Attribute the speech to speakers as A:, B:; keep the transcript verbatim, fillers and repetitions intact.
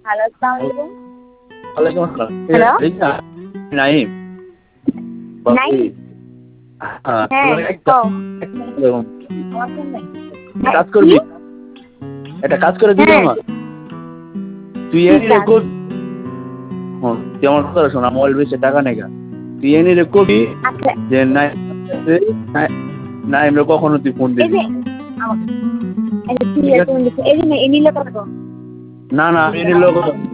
A: Hello, আসসালামু আলাইকুম।
B: ওয়ালাইকুম আসসালাম।
A: হ্যালো?
B: এই না নাইম।
A: নাইম?
B: হ্যাঁ,
A: হ্যাঁ,
B: একটা
A: কও।
B: কাজ
A: কি?
B: করবি? একটা কাজ করে দিবি
A: হ্যাঁ।
B: আমার? তুই
A: কি
B: এনি রে
A: কাজ?
B: কবি হ্যাঁ, তুই আমার কথা শোন, মোবাইল বেচে টাকা নেগা। তুই এনি রে কবি
A: আচ্ছা।
B: যে নাই নাইম রে কখনো তুই ফোন
A: এই
B: দিবি
A: যে
B: না।
A: আমার এই যে
B: ঠিক আছে?
A: এই যে এনিলে কথা কও।
B: না না আমি এনির লোক